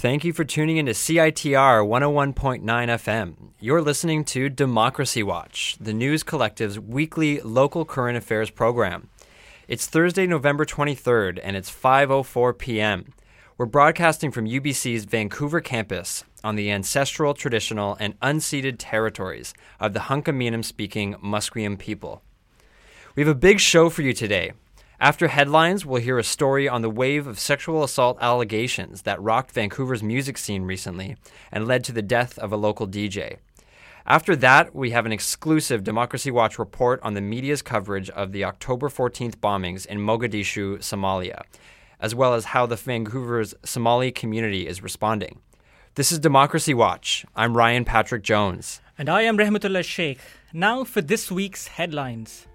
Thank you for tuning in to CITR 101.9 FM. You're listening to Democracy Watch, the News Collective's weekly local current affairs program. It's Thursday, November 23rd, and it's 5:04 p.m. We're broadcasting from UBC's Vancouver campus on the ancestral, traditional, and unceded territories of the Hunkaminam-speaking Musqueam people. We have a big show for you today. After headlines, we'll hear a story on the wave of sexual assault allegations that rocked Vancouver's music scene recently and led to the death of a local DJ. After that, we have an exclusive Democracy Watch report on the media's coverage of the October 14th bombings in Mogadishu, Somalia, as well as how the Vancouver's Somali community is responding. This is Democracy Watch. I'm Ryan Patrick Jones. And I am Rahmatullah Sheikh. Now for this week's headlines.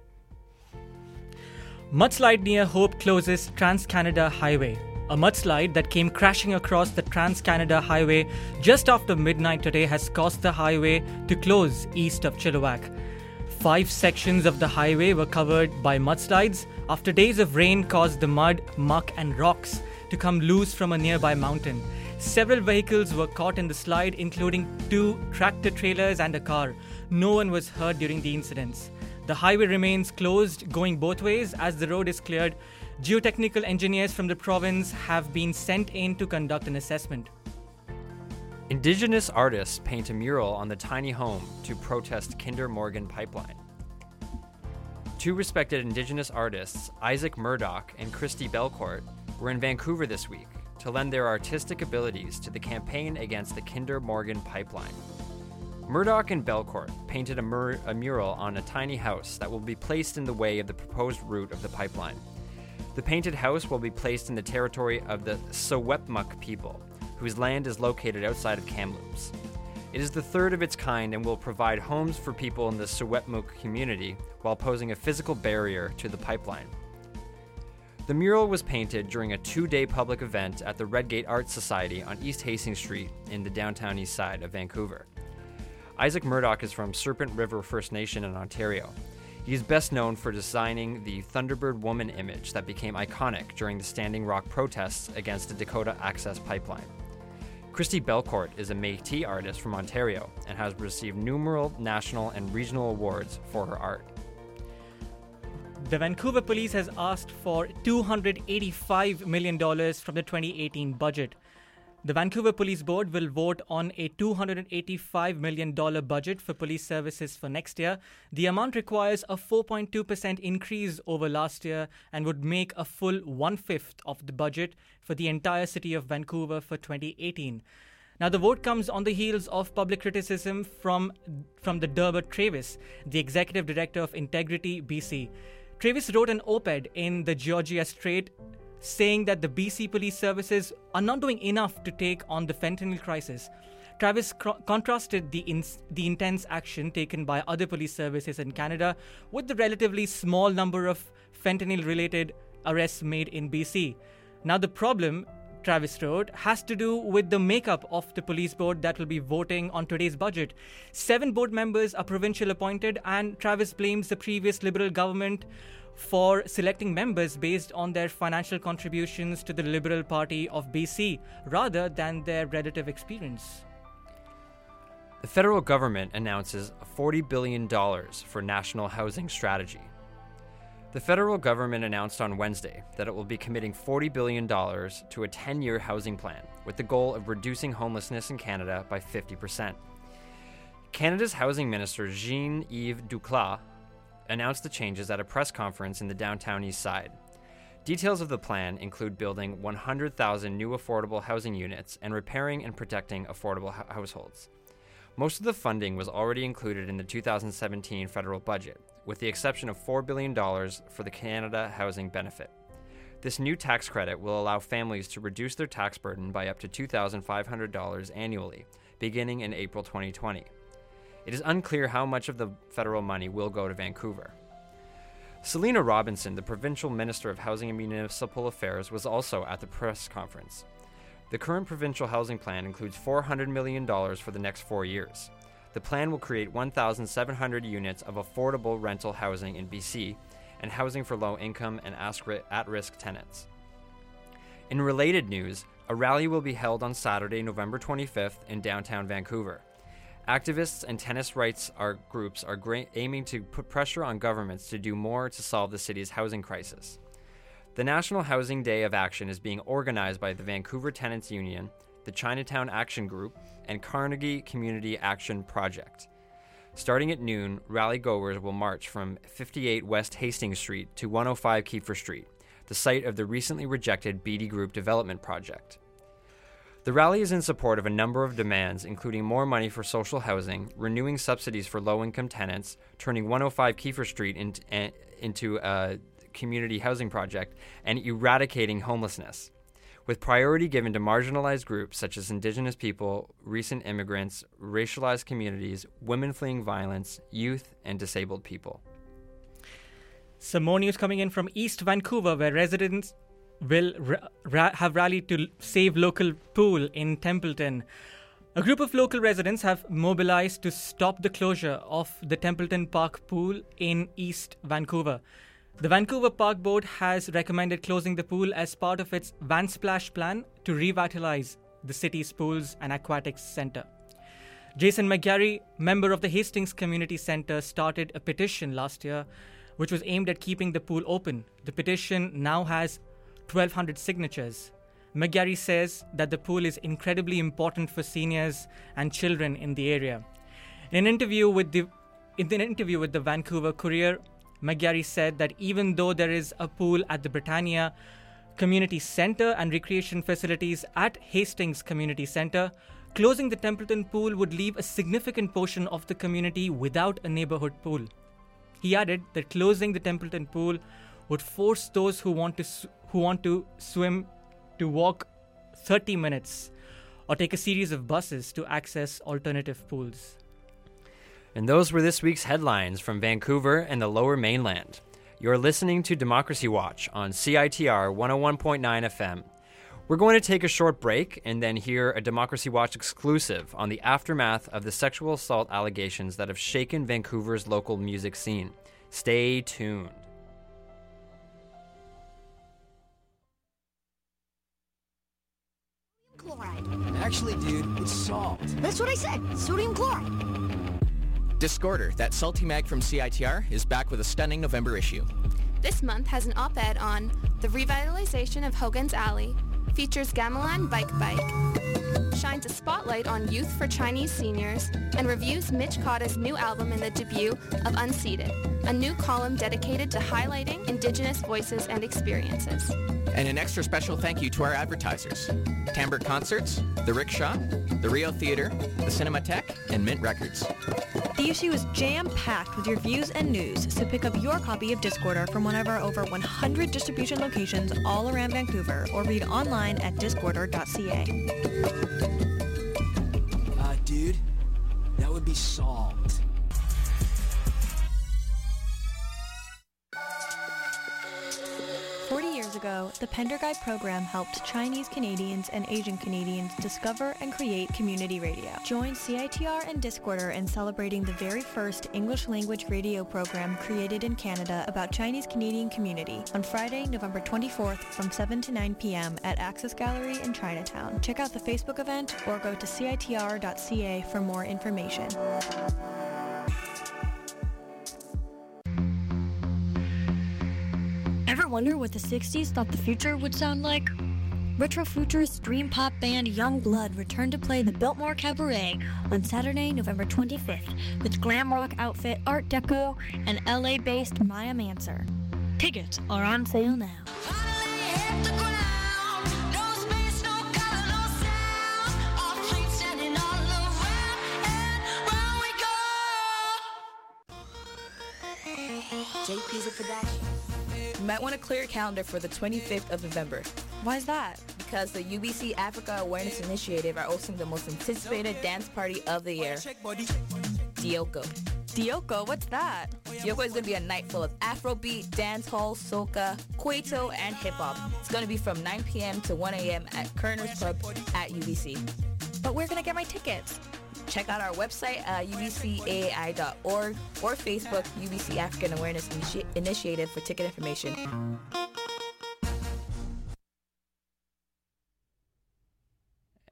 Mudslide near Hope closes Trans-Canada Highway. A mudslide that came crashing across the Trans-Canada Highway just after midnight today has caused the highway to close east of Chilliwack. 5 sections of the highway were covered by mudslides after days of rain caused the mud, muck and rocks to come loose from a nearby mountain. Several vehicles were caught in the slide, including 2 tractor trailers and a car. No one was hurt during the incidents. The highway remains closed, going both ways as the road is cleared. Geotechnical engineers from the province have been sent in to conduct an assessment. Indigenous artists paint a mural on the tiny home to protest Kinder Morgan pipeline. 2 respected Indigenous artists, Isaac Murdoch and Christy Belcourt, were in Vancouver this week to lend their artistic abilities to the campaign against the Kinder Morgan pipeline. Murdoch and Belcourt painted a mural on a tiny house that will be placed in the way of the proposed route of the pipeline. The painted house will be placed in the territory of the Secwepemc people, whose land is located outside of Kamloops. It is the third of its kind and will provide homes for people in the Secwepemc community while posing a physical barrier to the pipeline. The mural was painted during a 2-day public event at the Redgate Art Society on East Hastings Street in the downtown east side of Vancouver. Isaac Murdoch is from Serpent River First Nation in Ontario. He is best known for designing the Thunderbird woman image that became iconic during the Standing Rock protests against the Dakota Access Pipeline. Christy Belcourt is a Métis artist from Ontario and has received numerous national and regional awards for her art. The Vancouver Police has asked for $285 million from the 2018 budget. The Vancouver Police Board will vote on a $285 million budget for police services for next year. The amount requires a 4.2% increase over last year and would make a full 1/5 of the budget for the entire city of Vancouver for 2018. Now, the vote comes on the heels of public criticism from the Derbert Travis, the executive director of Integrity BC. Travis wrote an op-ed in the Georgia Straight saying that the BC police services are not doing enough to take on the fentanyl crisis. Travis contrasted the intense action taken by other police services in Canada with the relatively small number of fentanyl-related arrests made in BC. Now, the problem, Travis wrote, has to do with the makeup of the police board that will be voting on today's budget. 7 board members are provincial appointed, and Travis blames the previous Liberal government for selecting members based on their financial contributions to the Liberal Party of BC rather than their relative experience. The federal government announces $40 billion for national housing strategy. The federal government announced on Wednesday that it will be committing $40 billion to a 10-year housing plan with the goal of reducing homelessness in Canada by 50%. Canada's housing minister Jean-Yves Duclos announced the changes at a press conference in the downtown east side. Details of the plan include building 100,000 new affordable housing units and repairing and protecting affordable households. Most of the funding was already included in the 2017 federal budget, with the exception of $4 billion for the Canada Housing Benefit. This new tax credit will allow families to reduce their tax burden by up to $2,500 annually, beginning in April 2020. It is unclear how much of the federal money will go to Vancouver. Selina Robinson, the Provincial Minister of Housing and Municipal Affairs, was also at the press conference. The current provincial housing plan includes $400 million for the next 4 years. The plan will create 1,700 units of affordable rental housing in BC and housing for low-income and at-risk tenants. In related news, A rally will be held on Saturday, November 25th in downtown Vancouver. Activists and tenants' rights groups are aiming to put pressure on governments to do more to solve the city's housing crisis. The National Housing Day of Action is being organized by the Vancouver Tenants Union, the Chinatown Action Group, and Carnegie Community Action Project. Starting at noon, rally goers will march from 58 West Hastings Street to 105 Kiefer Street, the site of the recently rejected Beatty Group development project. The rally is in support of a number of demands, including more money for social housing, renewing subsidies for low-income tenants, turning 105 Kiefer Street into a community housing project, and eradicating homelessness, with priority given to marginalized groups such as Indigenous people, recent immigrants, racialized communities, women fleeing violence, youth, and disabled people. Some more news coming in from East Vancouver, where residents will have rallied to save local pool in Templeton. A group of local residents have mobilized to stop the closure of the Templeton Park pool in East Vancouver. The Vancouver Park Board has recommended closing the pool as part of its Van Splash plan to revitalize the city's pools and aquatics center. Jason McGarry, member of the Hastings Community Center, started a petition last year which was aimed at keeping the pool open. The petition now has 1,200 signatures. McGarry says that the pool is incredibly important for seniors and children in the area. In an interview with the Vancouver Courier, McGarry said that even though there is a pool at the Britannia Community Center and recreation facilities at Hastings Community Center, closing the Templeton pool would leave a significant portion of the community without a neighborhood pool. He added that closing the Templeton pool would force those who want to swim to walk 30 minutes or take a series of buses to access alternative pools. And those were this week's headlines from Vancouver and the Lower Mainland. You're listening to Democracy Watch on CITR 101.9 FM. We're going to take a short break and then hear a Democracy Watch exclusive on the aftermath of the sexual assault allegations that have shaken Vancouver's local music scene. Stay tuned. Chloride. Actually, dude, it's salt. That's what I said. Sodium chloride. Discorder, that salty mag from CITR, is back with a stunning November issue. This month has an op-ed on the revitalization of Hogan's Alley, features Gamelan Bike, shines a spotlight on youth for Chinese seniors, and reviews Mitch Cotta's new album and the debut of Unseated, a new column dedicated to highlighting Indigenous voices and experiences. And an extra special thank you to our advertisers: Camber Concerts, The Rickshaw, the Rio Theater, the Cinematheque, and Mint Records. The issue is jam-packed with reviews and news, so pick up your copy of Discorder from one of our over 100 distribution locations all around Vancouver, or read online at discorder.ca. Dude, that would be salt. Ago, the Penderguide program helped Chinese Canadians and Asian Canadians discover and create community radio. Join CITR and Discorder in celebrating the very first English language radio program created in Canada about Chinese Canadian community on Friday, November 24th from 7 to 9 p.m. at Access Gallery in Chinatown. Check out the Facebook event or go to citr.ca for more information. Ever wonder what the 60s thought the future would sound like? Retro-futurist dream pop band Young Blood returned to play the Biltmore Cabaret on Saturday, November 25th with glam rock outfit Art Deco and LA-based Maya Manser. Tickets are on sale now. JP's a production. You might want to clear your calendar for the 25th of November. Why's that? Because the UBC Africa Awareness Initiative are hosting the most anticipated dance party of the year, Dioko. Dioko, what's that? Dioko is going to be a night full of Afrobeat, dancehall, soca, Kwaito, and hip-hop. It's going to be from 9 p.m. to 1 a.m. at Kerner's Pub at UBC. But where can I get my tickets? Check out our website at ubcaai.org or Facebook UBC African Awareness Initiative for ticket information.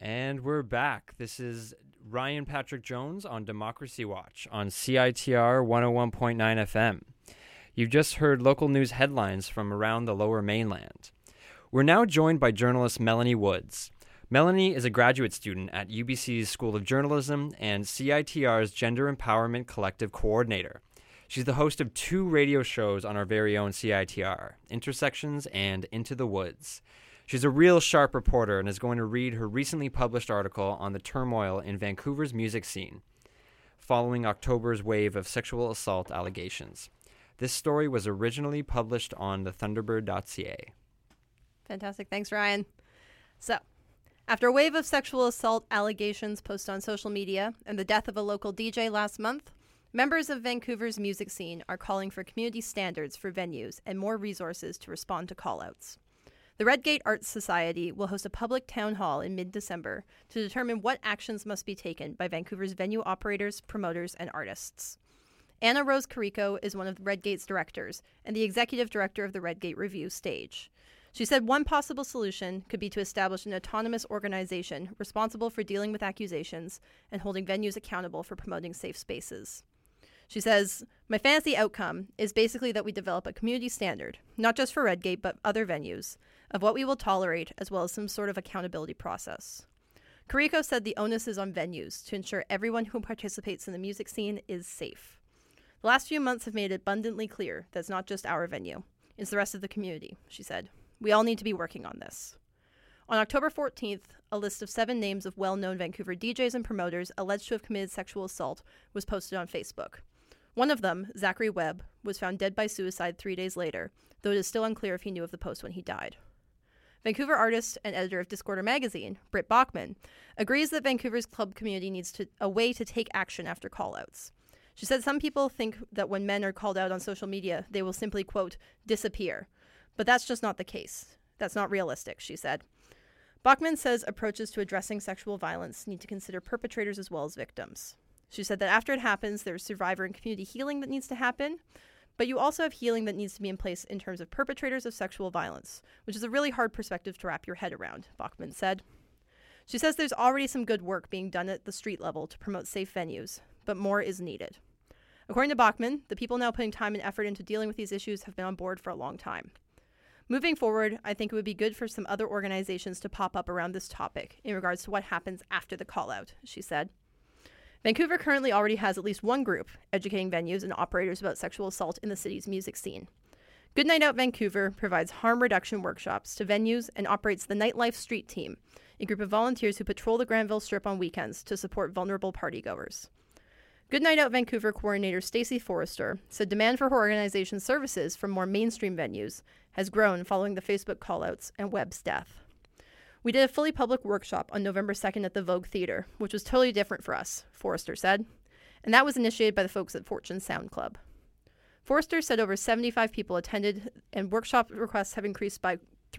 And we're back. This is Ryan Patrick Jones on Democracy Watch on CITR 101.9 FM. You've just heard local news headlines from around the Lower Mainland. We're now joined by journalist Melanie Woods. Melanie is a graduate student at UBC's School of Journalism and CITR's Gender Empowerment Collective coordinator. She's the host of 2 radio shows on our very own CITR, Intersections and Into the Woods. She's a real sharp reporter and is going to read her recently published article on the turmoil in Vancouver's music scene, following October's wave of sexual assault allegations. This story was originally published on thethunderbird.ca. Fantastic. Thanks, Ryan. So, after a wave of sexual assault allegations posted on social media and the death of a local DJ last month, members of Vancouver's music scene are calling for community standards for venues and more resources to respond to call-outs. The Redgate Arts Society will host a public town hall in mid-December to determine what actions must be taken by Vancouver's venue operators, promoters, and artists. Anna Rose Carrico is one of Redgate's directors and the executive director of the Redgate Review stage. She said one possible solution could be to establish an autonomous organization responsible for dealing with accusations and holding venues accountable for promoting safe spaces. She says, "My fantasy outcome is basically that we develop a community standard, not just for Redgate but other venues, of what we will tolerate as well as some sort of accountability process." Carrico said the onus is on venues to ensure everyone who participates in the music scene is safe. The last few months have made it abundantly clear that it's not just our venue, it's the rest of the community, she said. We all need to be working on this. On October 14th, a list of 7 names of well-known Vancouver DJs and promoters alleged to have committed sexual assault was posted on Facebook. One of them, Zachary Webb, was found dead by suicide 3 days later, though it is still unclear if he knew of the post when he died. Vancouver artist and editor of Discorder magazine, Britt Bachman, agrees that Vancouver's club community needs a way to take action after call-outs. She said some people think that when men are called out on social media, they will simply, quote, disappear. But that's just not the case. That's not realistic, she said. Bachman says approaches to addressing sexual violence need to consider perpetrators as well as victims. She said that after it happens, there's survivor and community healing that needs to happen, but you also have healing that needs to be in place in terms of perpetrators of sexual violence, which is a really hard perspective to wrap your head around, Bachman said. She says there's already some good work being done at the street level to promote safe venues, but more is needed. According to Bachman, the people now putting time and effort into dealing with these issues have been on board for a long time. Moving forward, I think it would be good for some other organizations to pop up around this topic in regards to what happens after the call-out, she said. Vancouver currently already has at least one group educating venues and operators about sexual assault in the city's music scene. Good Night Out Vancouver provides harm reduction workshops to venues and operates the Nightlife Street Team, a group of volunteers who patrol the Granville Strip on weekends to support vulnerable partygoers. Good Night Out Vancouver coordinator Stacey Forrester said demand for her organization's services from more mainstream venues has grown following the Facebook callouts and Webb's death. We did a fully public workshop on November 2nd at the Vogue Theatre, which was totally different for us, Forrester said, and that was initiated by the folks at Fortune Sound Club. Forrester said over 75 people attended, and workshop requests have increased by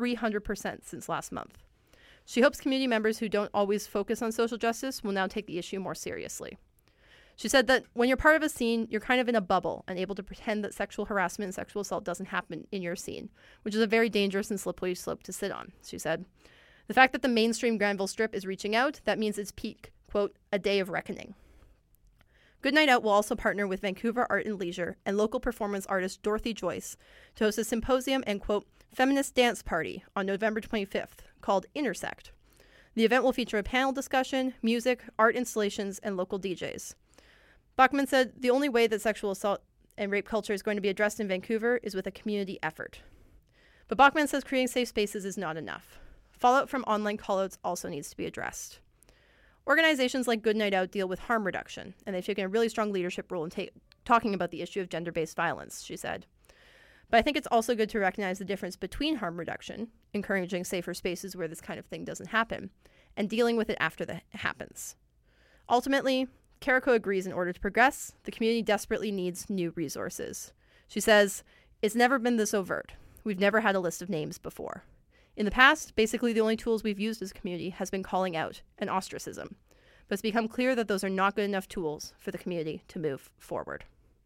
300% since last month. She hopes community members who don't always focus on social justice will now take the issue more seriously. She said that when you're part of a scene, you're kind of in a bubble and able to pretend that sexual harassment and sexual assault doesn't happen in your scene, which is a very dangerous and slippery slope to sit on, she said. The fact that the mainstream Granville Strip is reaching out, that means it's peak, quote, a day of reckoning. Good Night Out will also partner with Vancouver Art and Leisure and local performance artist Dorothy Joyce to host a symposium and, quote, feminist dance party on November 25th called Intersect. The event will feature a panel discussion, music, art installations, and local DJs. Bachman said the only way that sexual assault and rape culture is going to be addressed in Vancouver is with a community effort. But Bachman says creating safe spaces is not enough. Fallout from online callouts also needs to be addressed. Organizations like Good Night Out deal with harm reduction, and they've taken a really strong leadership role in talking about the issue of gender-based violence, she said. But I think it's also good to recognize the difference between harm reduction, encouraging safer spaces where this kind of thing doesn't happen, and dealing with it after it happens. Ultimately, Carrico agrees in order to progress, the community desperately needs new resources. She says, it's never been this overt. We've never had a list of names before. In the past, basically the only tools we've used as a community has been calling out and ostracism. But it's become clear that those are not good enough tools for the community to move forward.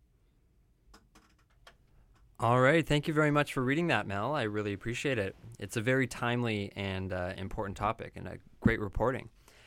All right. Thank you very much for reading that, Mel. I really appreciate it. It's a very timely and important topic and a great reporting.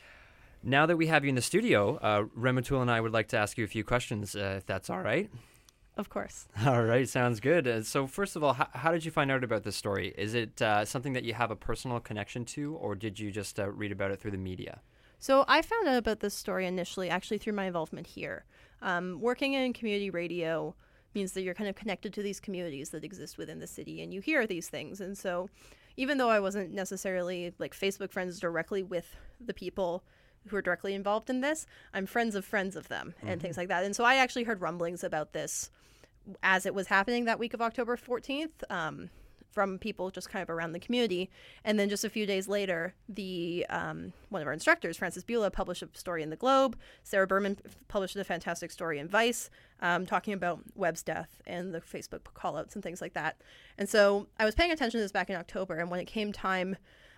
Now that we have you in the studio, Rematul and I would like to ask you a few questions, if that's all right. Of course. All right, sounds good. So first of all, how did you find out about this story? Is it something that you have a personal connection to, or did you just read about it through the media? So I found out about this story initially actually through my involvement here. Working in community radio means that you're kind of connected to these communities that exist within the city, and you hear these things. And so even though I wasn't necessarily like Facebook friends directly with the people who are directly involved in this, I'm friends of them and things like that. And so I actually heard rumblings about this as it was happening that week of October 14th from people just kind of around the community. And then just a few days later, the one of our instructors, Francis Bula, published a story in the Globe. Sarah Berman published a fantastic story in Vice talking about Webb's death and the Facebook callouts and things like that. And so I was paying attention to this back in October, and when it came time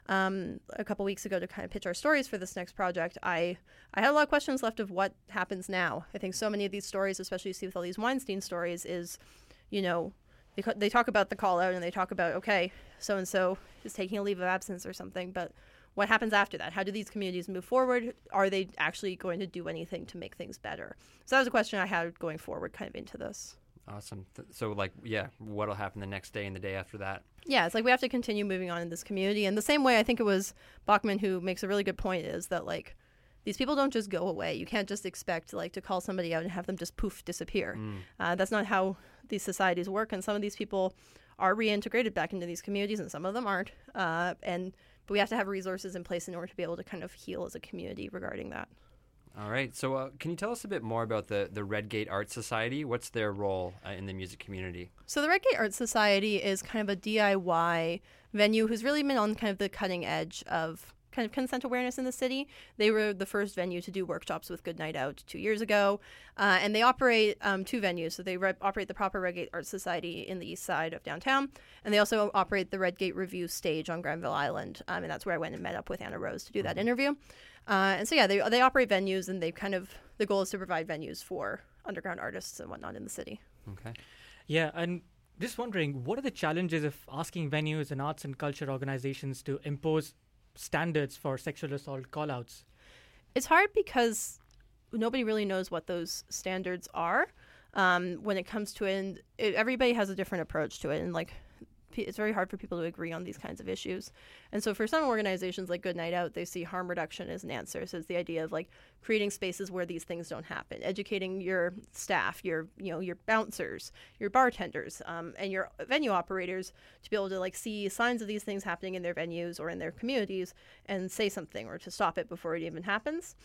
a couple weeks ago to kind of pitch our stories for this next project, I had a lot of questions left of what happens now. I think so many of these stories, especially you see with all these Weinstein stories, is, you know, they talk about the call out and they talk about, okay, so-and-so is taking a leave of absence or something, but what happens after that? How do these communities move forward? Are they actually going to do anything to make things better? So that was a question I had going forward kind of into this. Awesome. So, like, yeah, what'll happen the next day and the day after that? Yeah, it's like we have to continue moving on in this community. And the same way, I think it was Bachman who makes a really good point, is that, like, these people don't just go away. You can't just expect, like, to call somebody out and have them just poof, disappear. That's not how these societies work. And some of these people are reintegrated back into these communities, and some of them aren't. But we have to have resources in place in order to be able to kind of heal as a community regarding that. All right. So can you tell us a bit more about the Redgate Art Society? What's their role in the music community? So the Redgate Art Society is kind of a DIY venue who's really been on kind of the cutting edge of kind of consent awareness in the city. They were the first venue to do workshops with Good Night Out 2 years ago. And they operate two venues. So they operate the proper Redgate Art Society in the east side of downtown. And they also operate the Redgate Review stage on Granville Island. And that's where I went and met up with Anna Rose to do that interview. And so, yeah, they operate venues, and they kind of, the goal is to provide venues for underground artists and whatnot in the city. Okay. Yeah, and just wondering, what are the challenges of asking venues and arts and culture organizations to impose standards for sexual assault callouts? It's hard because nobody really knows what those standards are when it comes to it. And everybody has a different approach to it. And, like, it's very hard for people to agree on these kinds of issues. And so for some organizations like Good Night Out, they see harm reduction as an answer. So it's the idea of, like, creating spaces where these things don't happen, educating your staff, your bouncers, your bartenders, and your venue operators to be able to, like, see signs of these things happening in their venues or in their communities and say something or to stop it before it even happens.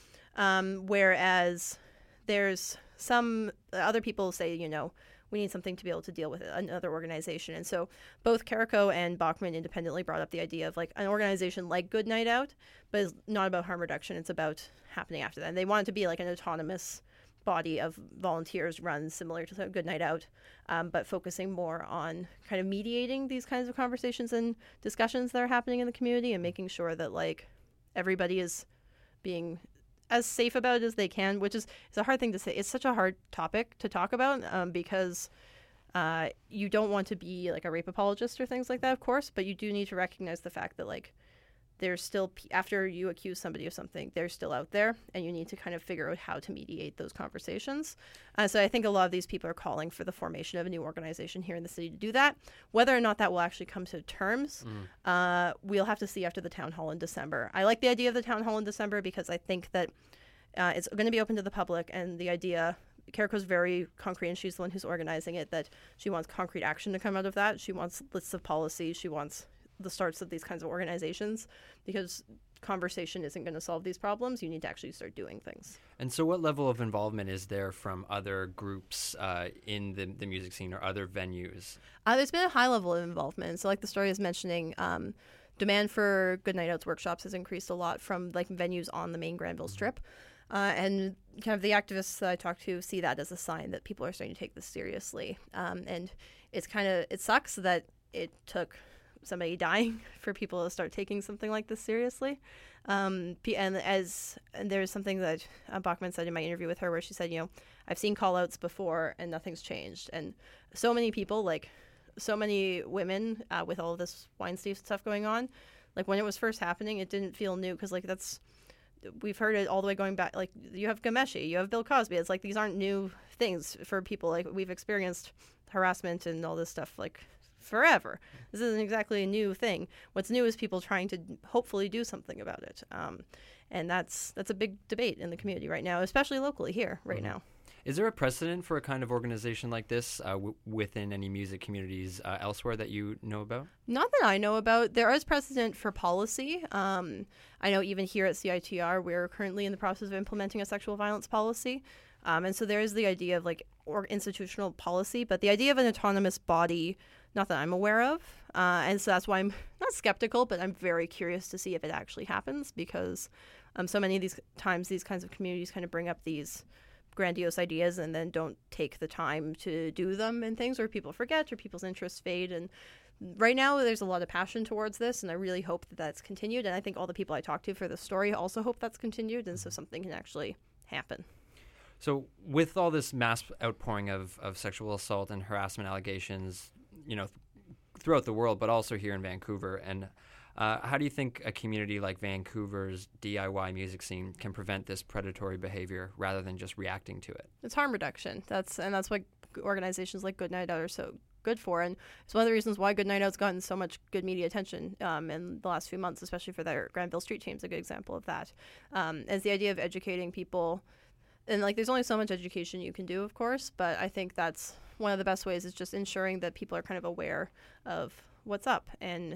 Whereas there's some other people say, you know, we need something to be able to deal with another organization. And so both Carrico and Bachman independently brought up the idea of, like, an organization like Good Night Out, but it's not about harm reduction. It's about happening after that. And they want it to be like an autonomous body of volunteers run similar to Good Night Out, but focusing more on kind of mediating these kinds of conversations and discussions that are happening in the community and making sure that, like, everybody is being as safe about it as they can, which is a hard thing to say. It's such a hard topic to talk about because you don't want to be, like, a rape apologist or things like that, of course, but you do need to recognize the fact that, like, there's still, after you accuse somebody of something, they're still out there, and you need to kind of figure out how to mediate those conversations. So I think a lot of these people are calling for the formation of a new organization here in the city to do that. Whether or not that will actually come to terms, we'll have to see after the town hall in December. I like the idea of the town hall in December because I think that it's going to be open to the public, and the idea, Carrico's very concrete, and she's the one who's organizing it, that she wants concrete action to come out of that. She wants lists of policies. She wants the starts of these kinds of organizations, because conversation isn't going to solve these problems. You need to actually start doing things. And so what level of involvement is there from other groups in the music scene or other venues? There's been a high level of involvement. So, like the story is mentioning, demand for Good Night Out's workshops has increased a lot from, like, venues on the main Granville Strip. And kind of the activists that I talk to see that as a sign that people are starting to take this seriously. And it's it sucks that it took somebody dying for people to start taking something like this seriously. And there's something that Bachman said in my interview with her where she said, you know, I've seen call-outs before and nothing's changed. And so many people, like so many women with all this Weinstein stuff going on, like when it was first happening, it didn't feel new because, like, that's we've heard it all the way going back. Like, you have Ghomeshi, you have Bill Cosby. It's like these aren't new things for people. Like, we've experienced harassment and all this stuff like forever. This isn't exactly a new thing. What's new is people trying to hopefully do something about it. And that's a big debate in the community right now, especially locally here right now. Is there a precedent for a kind of organization like this within any music communities elsewhere that you know about? Not that I know about. There is precedent for policy. I know even here at CITR, we're currently in the process of implementing a sexual violence policy. And so there is the idea of like institutional policy, but the idea of an autonomous body, not that I'm aware of. And so that's why I'm not skeptical, but I'm very curious to see if it actually happens, because so many of these times these kinds of communities kind of bring up these grandiose ideas and then don't take the time to do them, and things, or people forget, or people's interests fade. And right now there's a lot of passion towards this, and I really hope that that's continued. And I think all the people I talk to for this story also hope that's continued, and so something can actually happen. So with all this mass outpouring of sexual assault and harassment allegations, throughout the world, but also here in Vancouver, and how do you think a community like Vancouver's DIY music scene can prevent this predatory behavior rather than just reacting to it? It's harm reduction. That's what organizations like Good Night Out are so good for, and it's one of the reasons why Good Night Out's gotten so much good media attention in the last few months, especially for their Granville Street team's a good example of that. As the idea of educating people, and like there's only so much education you can do, of course, but I think that's one of the best ways is just ensuring that people are kind of aware of what's up and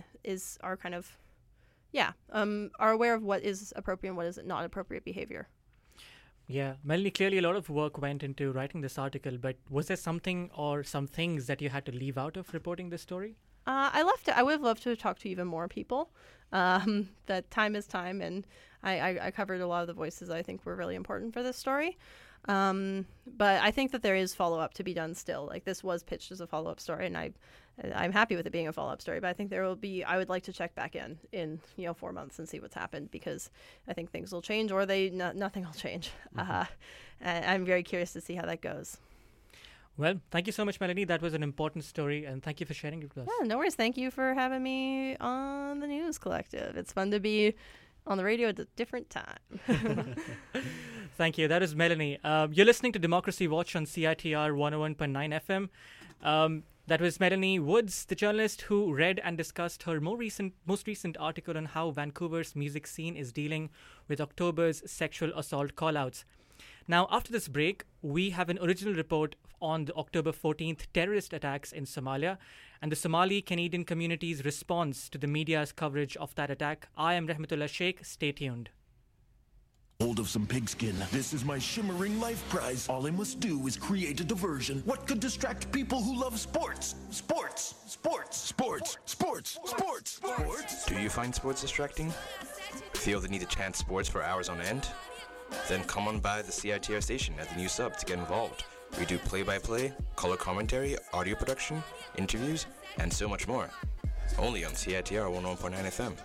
are aware of what is appropriate and what is not appropriate behavior. Yeah, Melanie, clearly a lot of work went into writing this article, but was there something or some things that you had to leave out of reporting this story? I left it. I would have loved to talk to even more people. That time is time, and I covered a lot of the voices I think were really important for this story. But I think that there is follow-up to be done still. Like, this was pitched as a follow-up story, and I'm happy with it being a follow-up story, but I think I would like to check back in 4 months and see what's happened, because I think things will change, or nothing will change. I'm very curious to see how that goes. Well, thank you so much, Melanie. That was an important story, and thank you for sharing it with us. Yeah, no worries. Thank you for having me on the News Collective. It's fun to be on the radio at a different time. Thank you. That is Melanie. You're listening to Democracy Watch on CITR 101.9 FM. That was Melanie Woods, the journalist who read and discussed her most recent article on how Vancouver's music scene is dealing with October's sexual assault callouts. Now, after this break, we have an original report on the October 14th terrorist attacks in Somalia and the Somali-Canadian community's response to the media's coverage of that attack. I am Rahmatullah Sheikh. Stay tuned. Hold of some pigskin. This is my shimmering life prize. All I must do is create a diversion. What could distract people who love sports? Sports. Sports. Sports. Sports. Sports. Sports. Do you find sports distracting? Feel the need to chant sports for hours on end? Then come on by the CITR station at the new sub to get involved. We do play-by-play, color commentary, audio production, interviews, and so much more. Only on CITR 101.9 FM.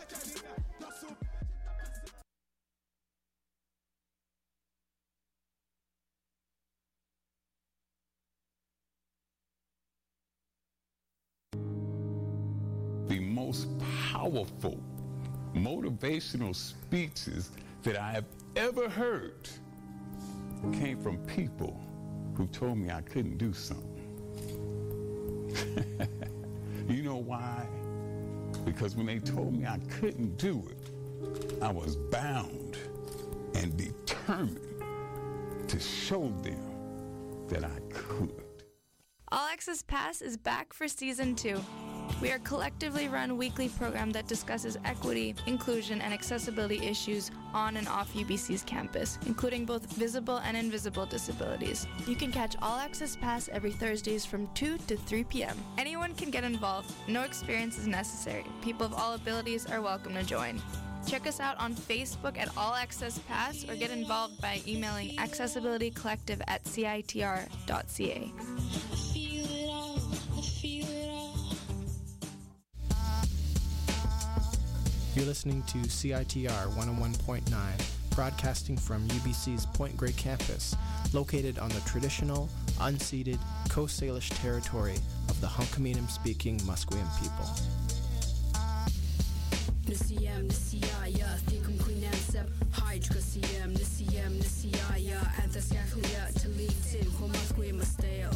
The most powerful motivational speeches that I have ever heard came from people who told me I couldn't do something. You know why? Because when they told me I couldn't do it, I was bound and determined to show them that I could. All Access Pass is back for Season 2. We are a collectively run weekly program that discusses equity, inclusion, and accessibility issues on and off UBC's campus, including both visible and invisible disabilities. You can catch All Access Pass every Thursdays from 2 to 3 p.m. Anyone can get involved. No experience is necessary. People of all abilities are welcome to join. Check us out on Facebook at All Access Pass or get involved by emailing accessibilitycollective@citr.ca. You're listening to CITR 101.9, broadcasting from UBC's Point Grey campus, located on the traditional, unceded Coast Salish territory of the Hunkaminam-speaking Musqueam people. Hajka siem, nisiyaya, anthas yahuya, talitin, homasque masteo.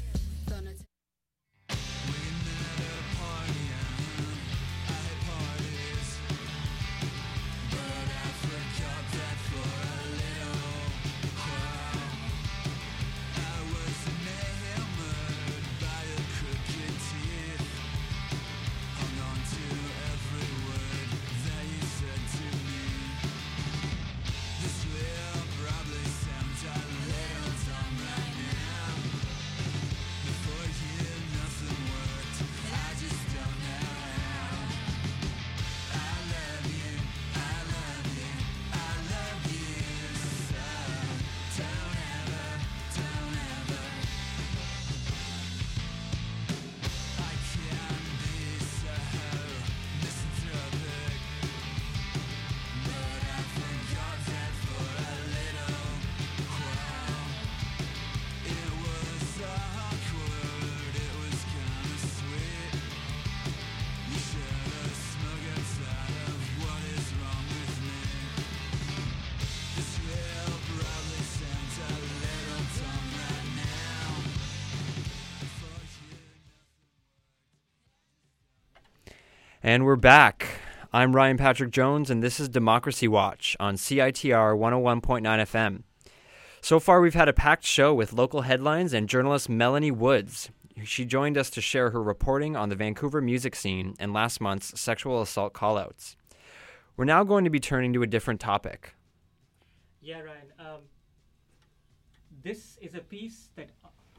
And we're back. I'm Ryan Patrick Jones, and this is Democracy Watch on CITR 101.9 FM. So far, we've had a packed show with local headlines and journalist Melanie Woods. She joined us to share her reporting on the Vancouver music scene and last month's sexual assault callouts. We're now going to be turning to a different topic. Yeah, Ryan. This is a piece that...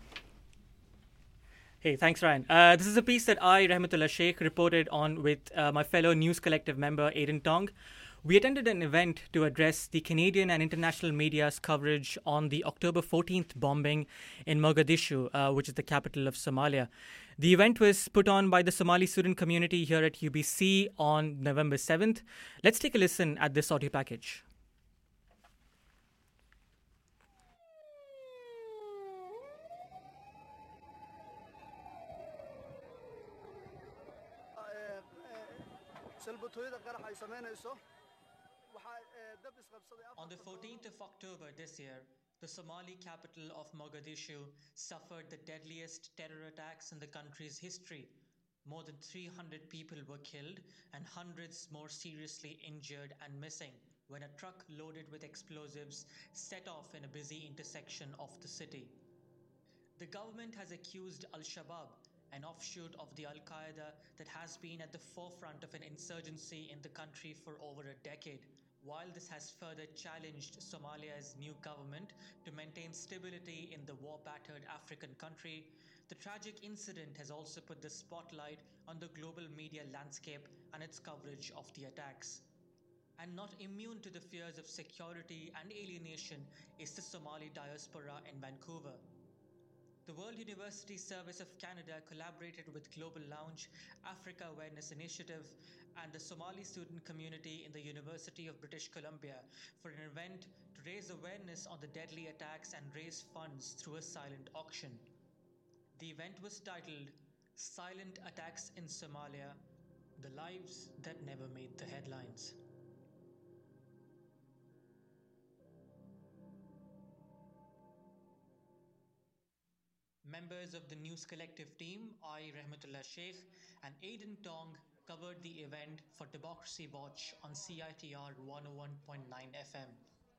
Hey, thanks, Ryan. This is a piece that I, Rahmatullah Sheikh, reported on with my fellow News Collective member, Aidan Tong. We attended an event to address the Canadian and international media's coverage on the October 14th bombing in Mogadishu, which is the capital of Somalia. The event was put on by the Somali student community here at UBC on November 7th. Let's take a listen at this audio package. On the 14th of October this year, the Somali capital of Mogadishu suffered the deadliest terror attacks in the country's history. More than 300 people were killed and hundreds more seriously injured and missing when a truck loaded with explosives set off in a busy intersection of the city. The government has accused Al-Shabaab, an offshoot of the Al-Qaeda that has been at the forefront of an insurgency in the country for over a decade. While this has further challenged Somalia's new government to maintain stability in the war-battered African country, the tragic incident has also put the spotlight on the global media landscape and its coverage of the attacks. And not immune to the fears of security and alienation is the Somali diaspora in Vancouver. The World University Service of Canada collaborated with Global Lounge, Africa Awareness Initiative, and the Somali student community in the University of British Columbia for an event to raise awareness on the deadly attacks and raise funds through a silent auction. The event was titled Silent Attacks in Somalia: The Lives That Never Made the Headlines. Members of the News Collective team, I, Rahmatullah Sheikh, and Aidan Tong covered the event for Democracy Watch on CITR 101.9 FM.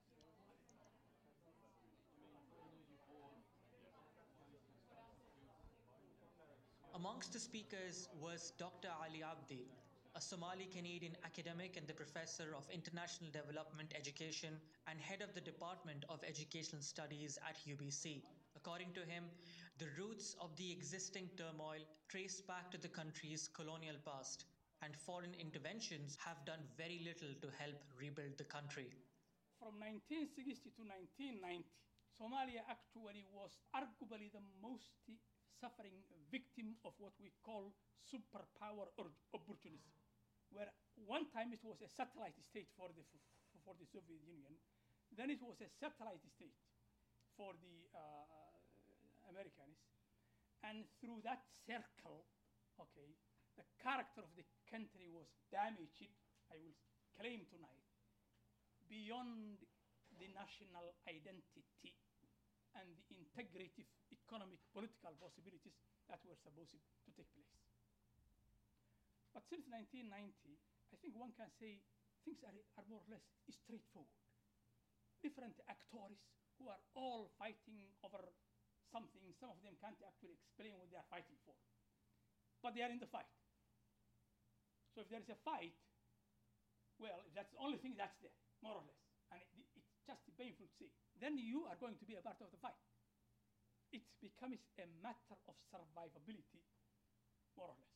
Amongst the speakers was Dr. Ali Abdi, a Somali-Canadian academic and the Professor of International Development Education and head of the Department of Educational Studies at UBC. According to him, the roots of the existing turmoil trace back to the country's colonial past, and foreign interventions have done very little to help rebuild the country. From 1960 to 1990, Somalia actually was arguably the most suffering victim of what we call superpower opportunism, where one time it was a satellite state for the Soviet Union, then it was a satellite state for the Americans, and through that circle, okay, the character of the country was damaged, I will claim tonight, beyond the national identity and the integrative economic political possibilities that were supposed to take place. But since 1990, I think one can say things are more or less straightforward. Different actors who are all fighting over something. Some of them can't actually explain what they are fighting for, but they are in the fight. So if there is a fight, well, if that's the only thing that's there, more or less, and it's just painful to see, then you are going to be a part of the fight. It becomes a matter of survivability, more or less.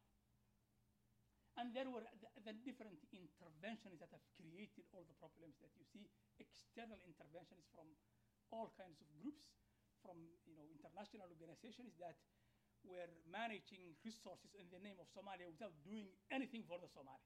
And there were the different interventions that have created all the problems that you see, external interventions from all kinds of groups, from international organizations that were managing resources in the name of Somalia without doing anything for the Somalis.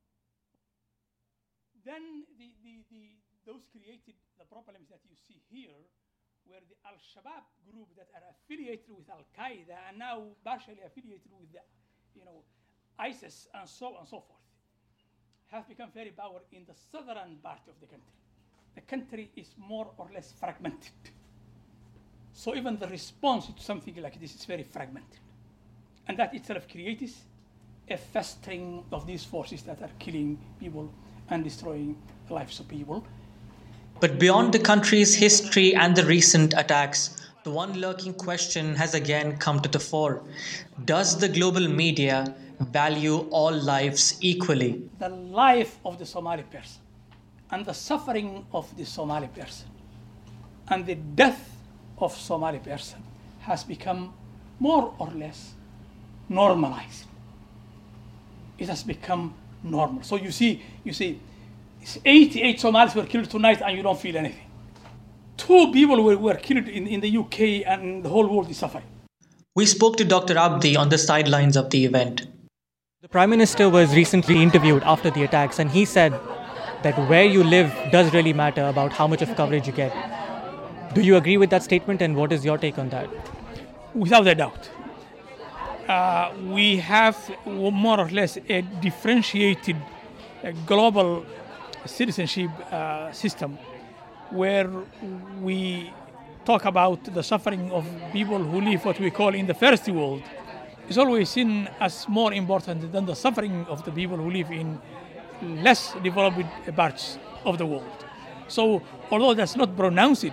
Then those created the problems that you see here, where the Al-Shabaab group that are affiliated with Al-Qaeda and now partially affiliated with the, ISIS and so on and so forth, have become very powerful in the southern part of the country. The country is more or less fragmented. So even the response to something like this is very fragmented. And that itself creates a festering of these forces that are killing people and destroying the lives of people. But beyond the country's history and the recent attacks, the one lurking question has again come to the fore. Does the global media value all lives equally? The life of the Somali person and the suffering of the Somali person and the death of Somali person has become more or less normalized. It has become normal. So you see, 88 Somalis were killed tonight and you don't feel anything. 2 people were killed in the UK and the whole world is suffering. We spoke to Dr. Abdi on the sidelines of the event. The Prime Minister was recently interviewed after the attacks, and he said that where you live does really matter about how much of coverage you get. Do you agree with that statement, and what is your take on that? Without a doubt. We have more or less a differentiated global citizenship system where we talk about the suffering of people who live what we call in the first world is always seen as more important than the suffering of the people who live in less developed parts of the world. So although that's not pronounced,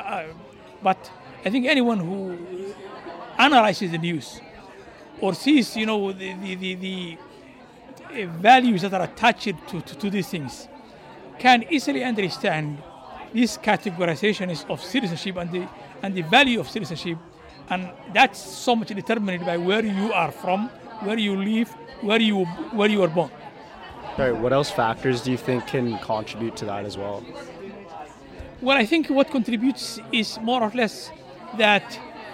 but I think anyone who analyzes the news or sees, the values that are attached to these things can easily understand this categorization of citizenship and the value of citizenship, and that's so much determined by where you are from, where you live, where you were born. Sorry, what else factors do you think can contribute to that as well? Well, I think what contributes is more or less that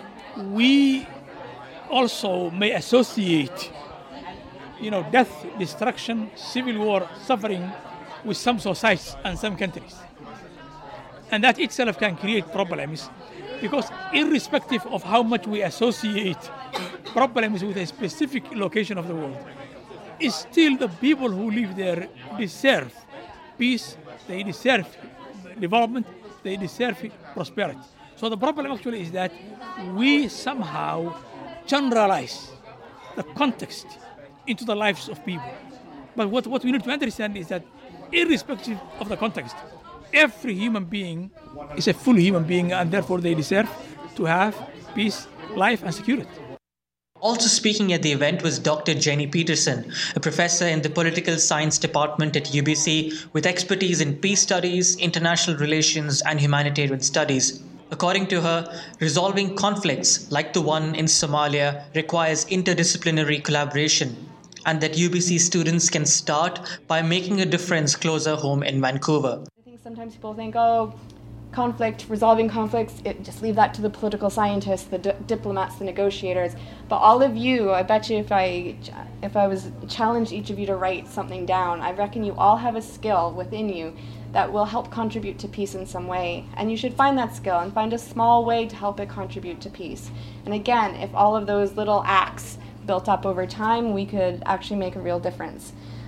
we also may associate, death, destruction, civil war, suffering with some societies and some countries. And that itself can create problems, because irrespective of how much we associate problems with a specific location of the world, still the people who live there deserve peace, they deserve development, they deserve prosperity. So the problem actually is that we somehow generalize the context into the lives of people. But what we need to understand is that irrespective of the context, every human being is a full human being, and therefore they deserve to have peace, life, and security. Also speaking at the event was Dr. Jenny Peterson, a professor in the Political Science Department at UBC with expertise in peace studies, international relations, and humanitarian studies. According to her, resolving conflicts like the one in Somalia requires interdisciplinary collaboration, and that UBC students can start by making a difference closer home in Vancouver. I think sometimes people think, resolving conflicts, just leave that to the political scientists, the diplomats, the negotiators. But all of you, I bet you if I was challenged each of you to write something down, I reckon you all have a skill within you that will help contribute to peace in some way. And you should find that skill and find a small way to help it contribute to peace. And again, if all of those little acts built up over time, we could actually make a real difference.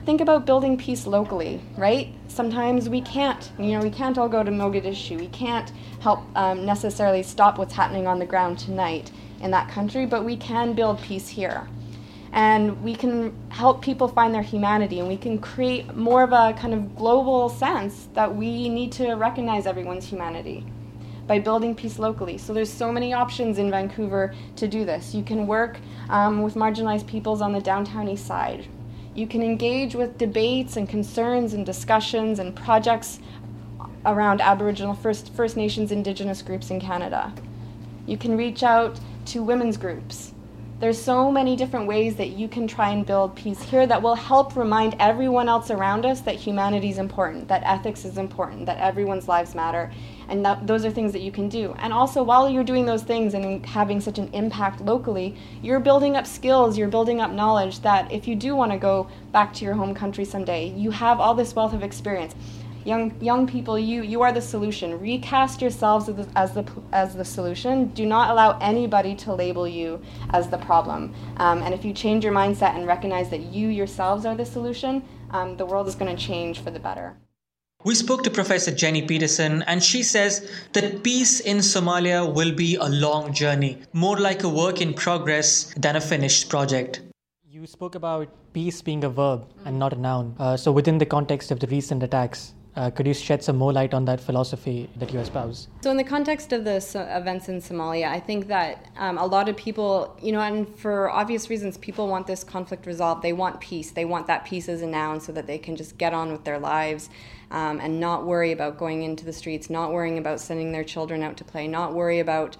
think about building peace locally, right? Sometimes we can't all go to Mogadishu. We can't help necessarily stop what's happening on the ground tonight in that country, but we can build peace here. And we can help people find their humanity, and we can create more of a kind of global sense that we need to recognize everyone's humanity by building peace locally. So there's so many options in Vancouver to do this. You can work with marginalized peoples on the downtown east side. You can engage with debates and concerns and discussions and projects around Aboriginal First Nations Indigenous groups in Canada. You can reach out to women's groups. There's so many different ways that you can try and build peace here that will help remind everyone else around us that humanity is important, that ethics is important, that everyone's lives matter, and those are things that you can do. And also, while you're doing those things and having such an impact locally, you're building up skills, you're building up knowledge that if you do want to go back to your home country someday, you have all this wealth of experience. Young people, you are the solution. Recast yourselves as the solution. Do not allow anybody to label you as the problem. And if you change your mindset and recognize that you yourselves are the solution, the world is going to change for the better. We spoke to Professor Jenny Peterson, and she says that peace in Somalia will be a long journey, more like a work in progress than a finished project. You spoke about peace being a verb and not a noun. So within the context of the recent attacks, could you shed some more light on that philosophy that you espouse? So in the context of the events in Somalia, I think that a lot of people, and for obvious reasons, people want this conflict resolved. They want peace. They want that peace as a noun so that they can just get on with their lives and not worry about going into the streets, not worrying about sending their children out to play, not worry about,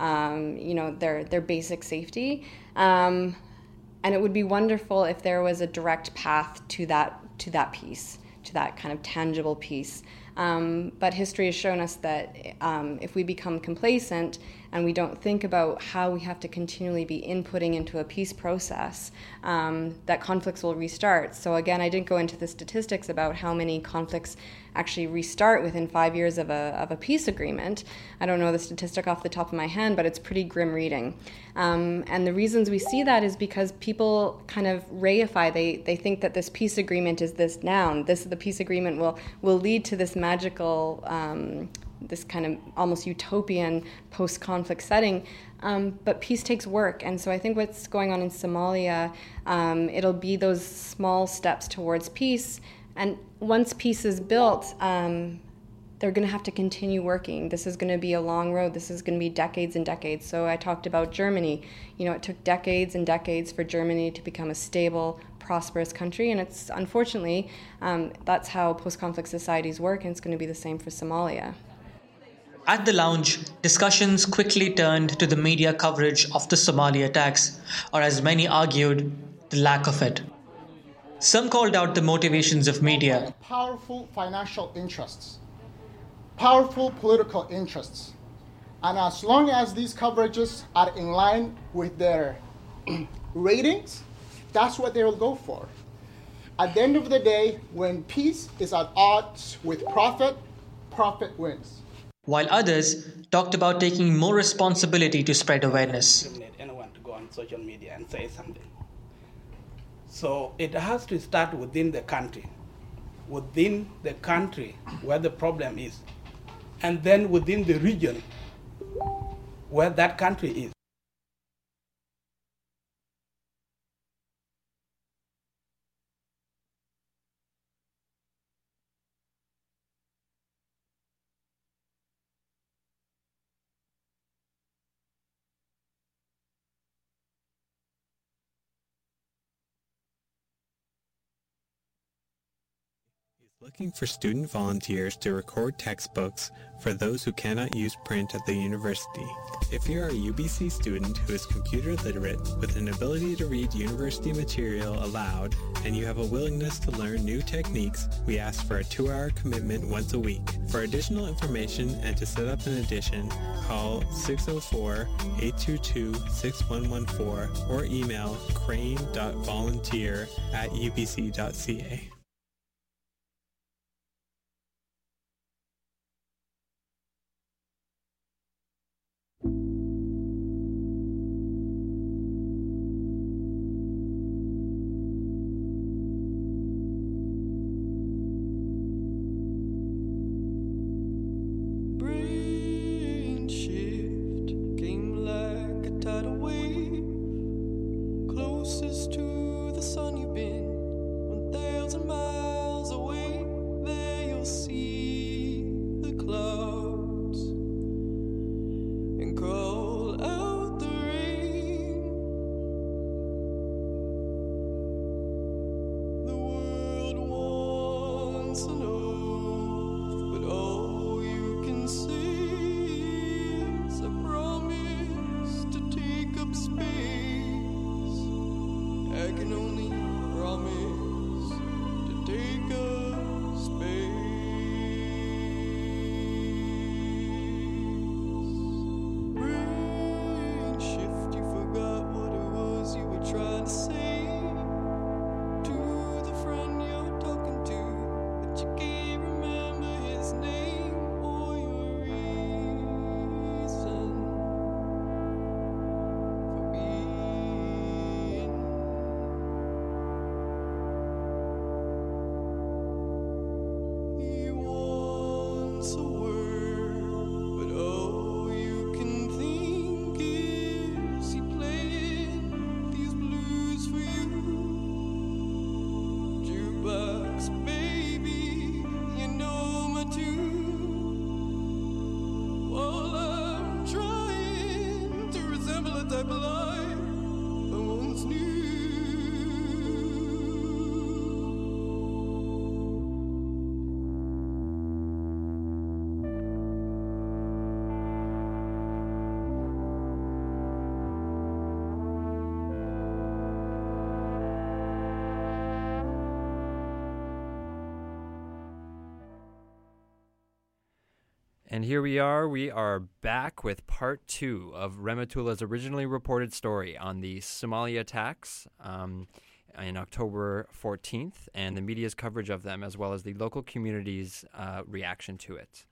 their basic safety. And it would be wonderful if there was a direct path to that peace, to that kind of tangible peace. But history has shown us that if we become complacent and we don't think about how we have to continually be inputting into a peace process, that conflicts will restart. So again, I didn't go into the statistics about how many conflicts actually restart within 5 years of a peace agreement. I don't know the statistic off the top of my head, but it's pretty grim reading. And the reasons we see that is because people kind of reify. They think that this peace agreement is this noun. The peace agreement will lead to this magical, this kind of almost utopian post-conflict setting. But peace takes work. And so I think what's going on in Somalia, it'll be those small steps towards peace. And once peace is built, they're going to have to continue working. This is going to be a long road. This is going to be decades and decades. So I talked about Germany. It took decades and decades for Germany to become a stable, prosperous country. And it's unfortunately, that's how post-conflict societies work. And it's going to be the same for Somalia. At the lounge, discussions quickly turned to the media coverage of the Somali attacks, or as many argued, the lack of it. Some called out the motivations of media. Powerful financial interests, powerful political interests. And as long as these coverages are in line with their ratings, that's what they will go for. At the end of the day, when peace is at odds with profit, profit wins. While others talked about taking more responsibility to spread awareness. Anyone to go on social media and say something. So it has to start within the country where the problem is, and then within the region where that country is. Looking for student volunteers to record textbooks for those who cannot use print at the university. If you're a UBC student who is computer literate with an ability to read university material aloud and you have a willingness to learn new techniques, we ask for a 2-hour commitment once a week. For additional information and to set up an edition, call 604-822-6114 or email crane.volunteer@ubc.ca. altijd blij dat we ons nu. And here we are back with part 2 of Rematula's originally reported story on the Somalia attacks in October 14th and the media's coverage of them, as well as the local community's reaction to it.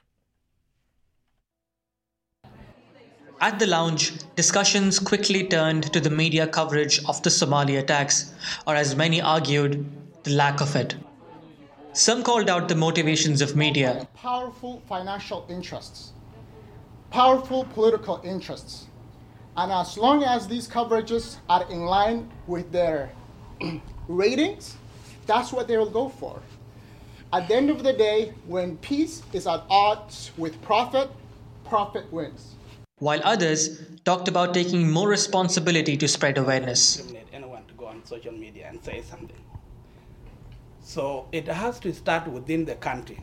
At the lounge, discussions quickly turned to the media coverage of the Somalia attacks, or as many argued, the lack of it. Some called out the motivations of media. Powerful financial interests, powerful political interests. And as long as these coverages are in line with their ratings, that's what they will go for. At the end of the day, when peace is at odds with profit, profit wins. While others talked about taking more responsibility to spread awareness. Anyone to go on social media and say something. So it has to start within the country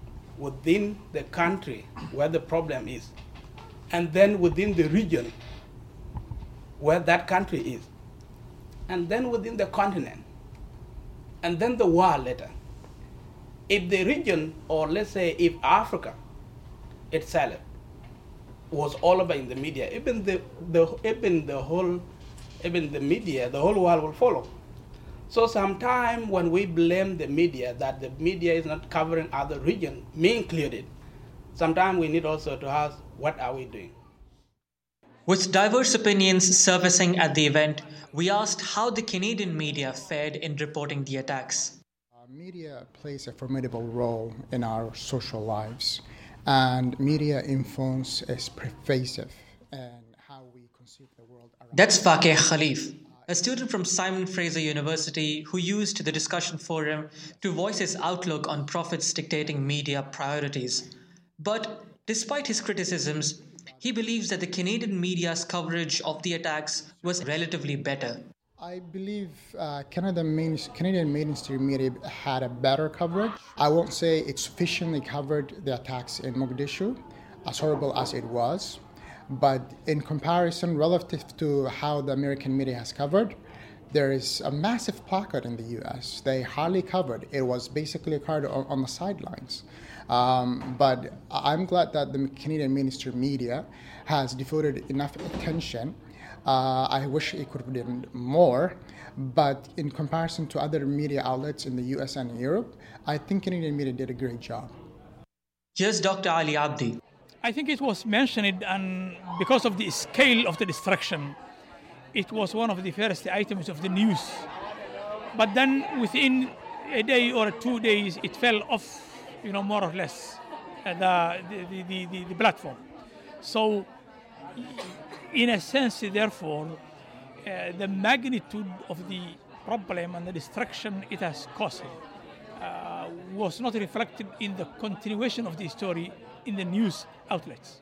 where the problem is, and then within the region where that country is, and then within the continent, and then the world later. If the region, or let's say if Africa itself was all over in the media, even the media, the whole world will follow. So sometimes when we blame the media that the media is not covering other regions, me included, sometimes we need also to ask, what are we doing? With diverse opinions surfacing at the event, we asked how the Canadian media fared in reporting the attacks. Media plays a formidable role in our social lives, and media influence is pervasive in how we conceive the world around. That's Faqih Khalif, a student from Simon Fraser University who used the discussion forum to voice his outlook on profits dictating media priorities. But despite his criticisms, he believes that the Canadian media's coverage of the attacks was relatively better. I believe Canadian mainstream media had a better coverage. I won't say it sufficiently covered the attacks in Mogadishu, as horrible as it was. But in comparison, relative to how the American media has covered, there is a massive placard in the US. They hardly covered. It was basically covered on the sidelines. But I'm glad that the Canadian mainstream media has devoted enough attention. I wish it could have been more, but in comparison to other media outlets in the US and Europe, I think Canadian media did a great job. Here's Dr. Ali Abdi. I think it was mentioned, and because of the scale of the destruction, it was one of the first items of the news. But then within a day or 2 days, it fell off, more or less, the platform. So, in a sense, therefore, the magnitude of the problem and the destruction it has caused was not reflected in the continuation of the story in the news outlets.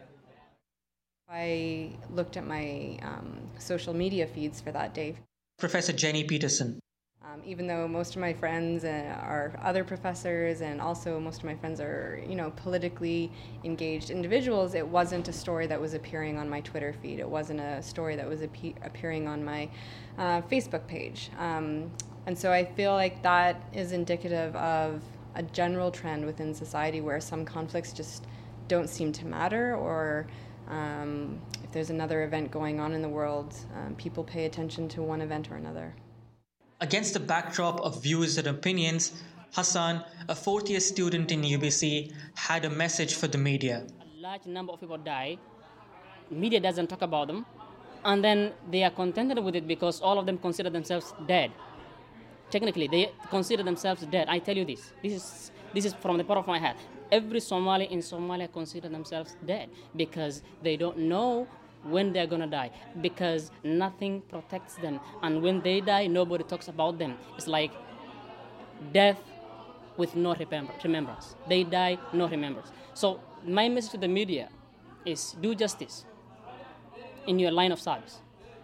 I looked at my social media feeds for that day. Professor Jenny Peterson. Even though most of my friends are other professors, and also most of my friends are, politically engaged individuals, it wasn't a story that was appearing on my Twitter feed. It wasn't a story that was appearing on my Facebook page. And so I feel like that is indicative of a general trend within society where some conflicts just don't seem to matter, or if there's another event going on in the world, people pay attention to one event or another. Against the backdrop of views and opinions, Hassan, a fourth-year student in UBC, had a message for the media. A large number of people die, media doesn't talk about them, and then they are contented with it because all of them consider themselves dead. Technically, they consider themselves dead. I tell you this. This is from the bottom of my head. Every Somali in Somalia consider themselves dead because they don't know when they're going to die, because nothing protects them. And when they die, nobody talks about them. It's like death with no remembrance. They die, no remembrance. So my message to the media is do justice in your line of service.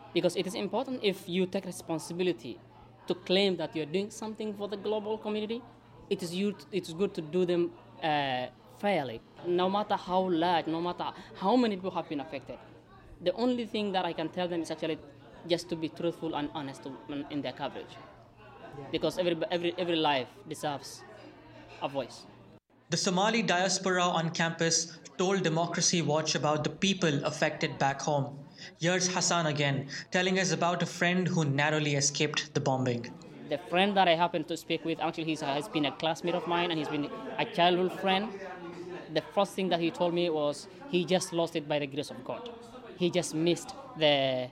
Because it is important if you take responsibility to claim that you're doing something for the global community, it's good to do them fairly, no matter how large, no matter how many people have been affected. The only thing that I can tell them is actually just to be truthful and honest in their coverage. Because every life deserves a voice. The Somali diaspora on campus told Democracy Watch about the people affected back home. Here's Hassan again, telling us about a friend who narrowly escaped the bombing. The friend that I happened to speak with, actually he has been a classmate of mine and he's been a childhood friend. The first thing that he told me was he just lost it by the grace of God. He just missed the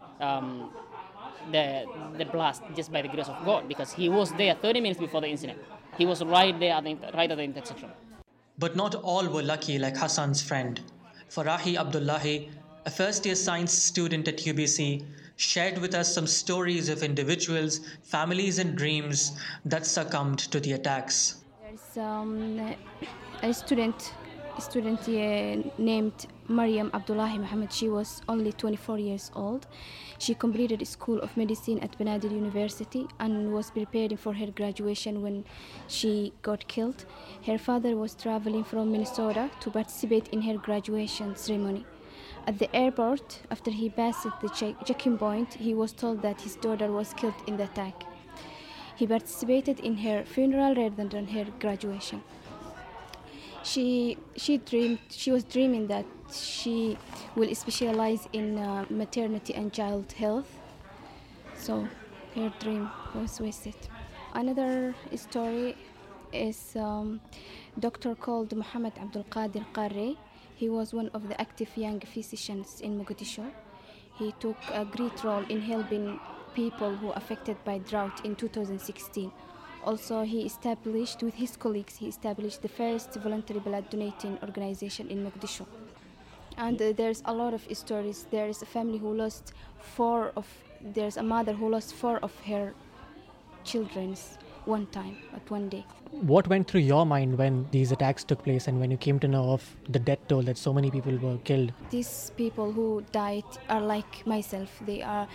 blast just by the grace of God, because he was there 30 minutes before the incident. He was right there right at the intersection. But not all were lucky like Hassan's friend. Farahi Abdullahi, a first-year science student at UBC, shared with us some stories of individuals, families and dreams that succumbed to the attacks. There's a student named Mariam Abdullahi Muhammad. She was only 24 years old. She completed School of Medicine at Benadil University and was preparing for her graduation when she got killed. Her father was traveling from Minnesota to participate in her graduation ceremony. At the airport, after he passed the checking point, he was told that his daughter was killed in the attack. He participated in her funeral rather than her graduation. She was dreaming that she will specialize in maternity and child health. So her dream was wasted. Another story is doctor called Muhammad Abdul Qadir Qarri. He was one of the active young physicians in Mogadishu. He took a great role in helping people who were affected by drought in 2016. Also, with his colleagues, he established the first voluntary blood donating organization in Mogadishu. And there's a lot of stories. There is a family who lost there's a mother who lost 4 of her children at one day. What went through your mind when these attacks took place and when you came to know of the death toll that so many people were killed? These people who died are like myself. They are,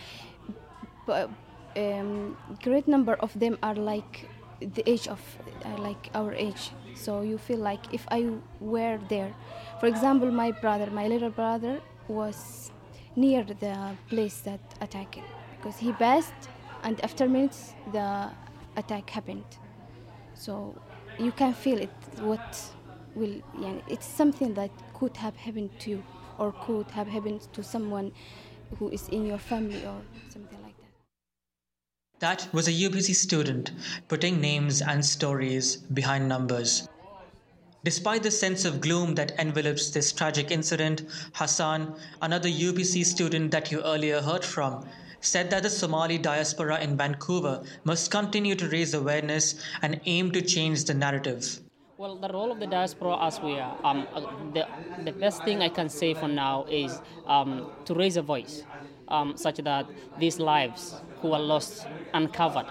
great number of them are like the age of, like our age. So you feel like if I were there. For example, my little brother was near the place that attacked because he passed and after minutes the attack happened. So you can feel it, it's something that could have happened to you or could have happened to someone who is in your family or something like that. That was a UBC student putting names and stories behind numbers. Despite the sense of gloom that envelops this tragic incident, Hassan, another UBC student that you earlier heard from, said that the Somali diaspora in Vancouver must continue to raise awareness and aim to change the narrative. Well, the role of the diaspora as we are, the best thing I can say for now is to raise a voice such that these lives who are lost, uncovered,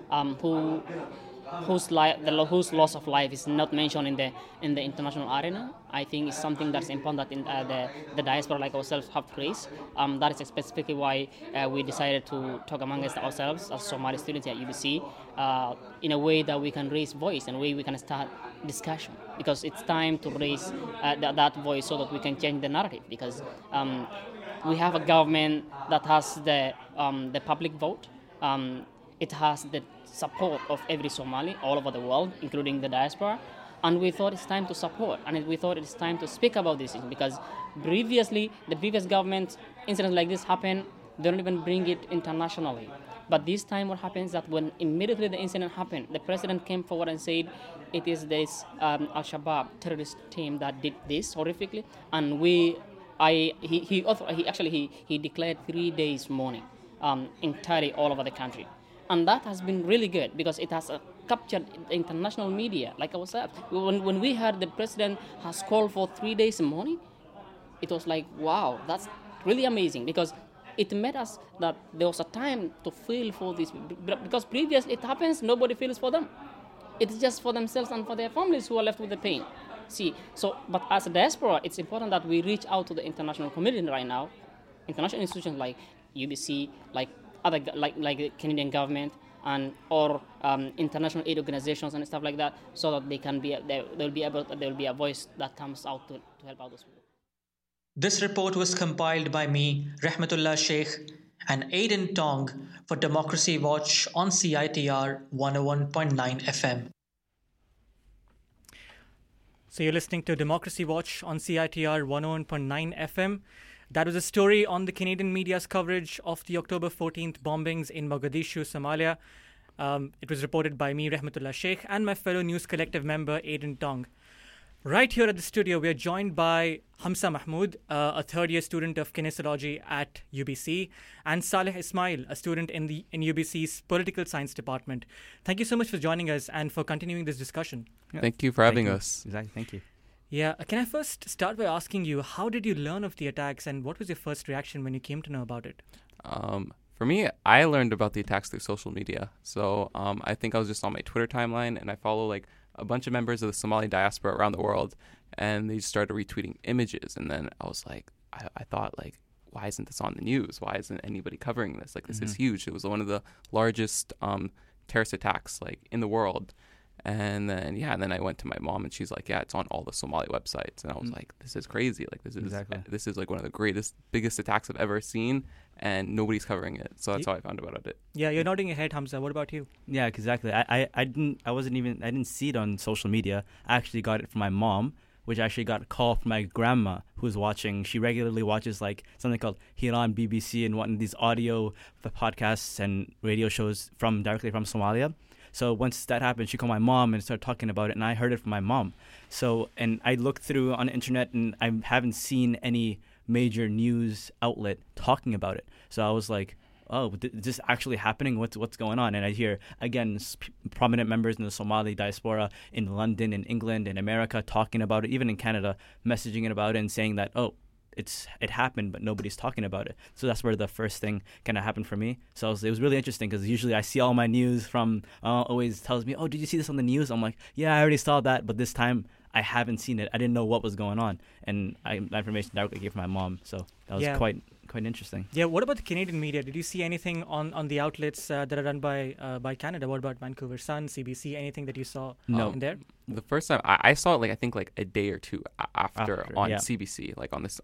whose loss of life is not mentioned in the international arena, I think is something that's important that the diaspora like ourselves have raised. That is specifically why we decided to talk amongst ourselves as Somali students at UBC in a way that we can raise voice and way we can start discussion, because it's time to raise that voice so that we can change the narrative, because we have a government that has the public vote. It has the support of every Somali all over the world, including the diaspora. And we thought it's time to support, and we thought it's time to speak about this issue, because previously, the previous government, incidents like this happen, they don't even bring it internationally. But this time what happens is that when immediately the incident happened, the president came forward and said, it is this Al-Shabaab terrorist team that did this horrifically, and he declared 3 days mourning entirely all over the country. And that has been really good because it has captured the international media like ourselves. When we heard the president has called for 3 days mourning, it was like, wow, that's really amazing, because it made us that there was a time to feel for this, because previously it happens, nobody feels for them. It's just for themselves and for their families who are left with the pain. But as a diaspora, it's important that we reach out to the international community right now, international institutions like UBC, like other like the Canadian government and or international aid organizations and stuff like that, so that there will be a voice that comes out to help out those people. This report was compiled by me, Rahmatullah Sheikh, and Aidan Tong for Democracy Watch on CITR 101.9 FM. So you're listening to Democracy Watch on CITR 101.9 FM. That was a story on the Canadian media's coverage of the October 14th bombings in Mogadishu, Somalia. It was reported by me, Rahmatullah Sheikh, and my fellow News Collective member, Aidan Tong. Right here at the studio, we are joined by Hamza Mahmood, a third-year student of kinesiology at UBC, and Saleh Ismail, a student in UBC's political science department. Thank you so much for joining us and for continuing this discussion. Thank you for having us. Exactly. Thank you. Yeah. Can I first start by asking you, how did you learn of the attacks and what was your first reaction when you came to know about it? For me, I learned about the attacks through social media. So I think I was just on my Twitter timeline, and I follow like a bunch of members of the Somali diaspora around the world, and they started retweeting images. And then I was like, I thought like, why isn't this on the news? Why isn't anybody covering this? Like, this is huge. It was one of the largest terrorist attacks like in the world. And then I went to my mom, and she's like, yeah, it's on all the Somali websites. And I was like, this is crazy. Like, this is like one of the biggest attacks I've ever seen, and nobody's covering it. So that's how I found about it. Yeah, you're nodding your head, Hamza. What about you? Yeah, exactly. I didn't see it on social media. I actually got it from my mom, which actually got a call from my grandma who's watching. She regularly watches like something called Hiran BBC and one of these audio podcasts and radio shows directly from Somalia. So once that happened, she called my mom and started talking about it, and I heard it from my mom. So, and I looked through on the internet, and I haven't seen any major news outlet talking about it. So I was like, oh, is this actually happening? What's going on? And I hear, again, prominent members in the Somali diaspora in London, in England, in America talking about it, even in Canada, messaging it about it and saying that, oh, it happened, but nobody's talking about it. So that's where the first thing kind of happened for me. So it was really interesting because usually I see all my news from always tells me, oh, did you see this on the news? I'm like, yeah, I already saw that, but this time I haven't seen it. I didn't know what was going on, and that information directly came from my mom. So that was quite interesting. Yeah. What about the Canadian media? Did you see anything on the outlets that are run by Canada? What about Vancouver Sun, CBC? Anything that you saw in there? The first time I saw it, I think a day or two after on CBC,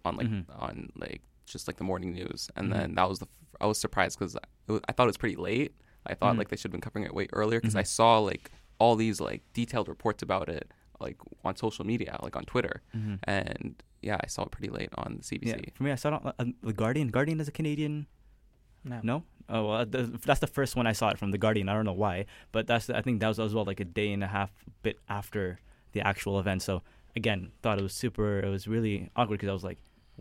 on just the morning news, and then that was I was surprised because I thought it was pretty late. I thought they should have been covering it way earlier because I saw all these detailed reports about it on social media, on Twitter, and yeah, I saw it pretty late on the CBC. Yeah, for me, I saw it on The Guardian. Guardian is a Canadian. No? Oh, well, that's the first one I saw it from The Guardian. I don't know why, but I think that was as well a day and a half bit after the actual event. So again, thought it was really awkward because I was like,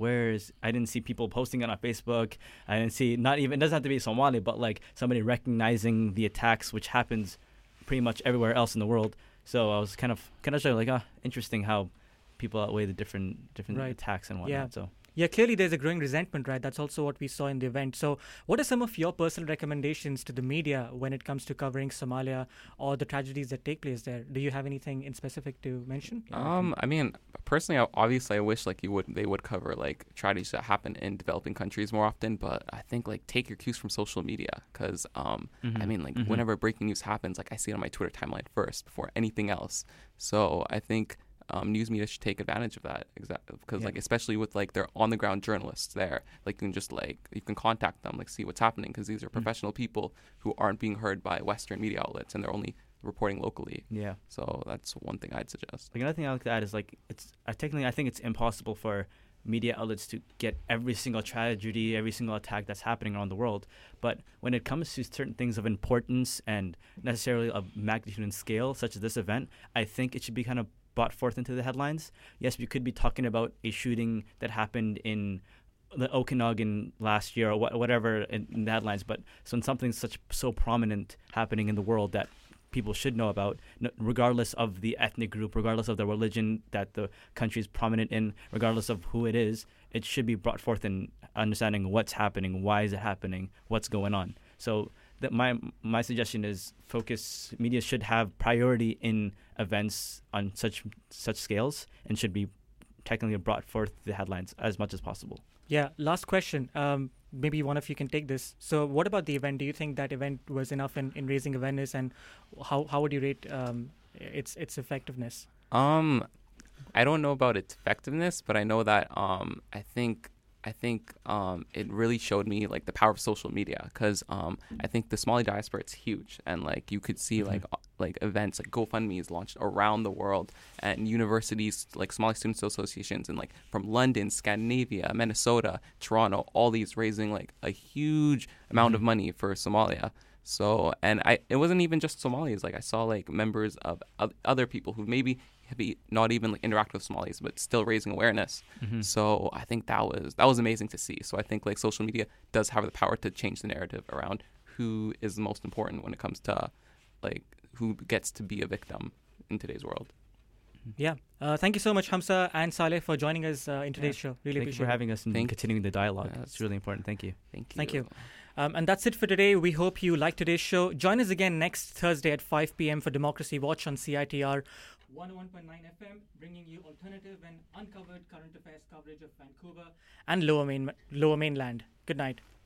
I didn't see people posting it on Facebook. I didn't see, it doesn't have to be Somali, but somebody recognizing the attacks, which happens pretty much everywhere else in the world. So I was kind of interesting how people outweigh the different attacks and whatnot. Yeah, clearly there's a growing resentment, right? That's also what we saw in the event. So what are some of your personal recommendations to the media when it comes to covering Somalia or the tragedies that take place there? Do you have anything in specific to mention? I mean, personally, obviously, I wish they would cover tragedies that happen in developing countries more often. But I think take your cues from social media because whenever breaking news happens, I see it on my Twitter timeline first before anything else. So I think news media should take advantage of that because especially with their on the ground journalists there, you can just you can contact them, see what's happening because these are professional people who aren't being heard by Western media outlets and they're only reporting locally. Yeah. So that's one thing I'd suggest. Another thing I like to add is I think it's impossible for media outlets to get every single tragedy, every single attack that's happening around the world. But when it comes to certain things of importance and necessarily of magnitude and scale, such as this event, I think it should be kind of brought forth into the headlines. Yes, we could be talking about a shooting that happened in the Okanagan last year or whatever in the headlines, but something so prominent happening in the world that people should know about, regardless of the ethnic group, regardless of the religion that the country is prominent in, regardless of who it is, it should be brought forth in understanding what's happening, why is it happening, what's going on. So my suggestion is media should have priority in events on such scales and should be technically brought forth the headlines as much as possible. Yeah, last question. Maybe one of you can take this. So what about the event? Do you think that event was enough in raising awareness, and how would you rate its effectiveness? I don't know about its effectiveness, but I know that I think it really showed me like the power of social media, because I think the Somali diaspora, it's huge, and like you could see like events like GoFundMe is launched around the world, and universities like Somali Students Associations and like from London, Scandinavia, Minnesota, Toronto, all these raising like a huge amount of money for Somalia. So, and it wasn't even just Somalis. Like I saw like members of other people who maybe not even like interact with Somalis, but still raising awareness. So I think that was amazing to see. So I think like social media does have the power to change the narrative around who is the most important when it comes to like who gets to be a victim in today's world. Yeah. Thank you so much, Hamza and Saleh, for joining us in today's show. Really appreciate it. Thank you for having us and continuing the dialogue. It's really important. Thank you. Thank you. And that's it for today. We hope you liked today's show. Join us again next Thursday at 5 p.m. for Democracy Watch on CITR 101.9 FM, bringing you alternative and uncovered current affairs coverage of Vancouver and Lower Mainland. Good night.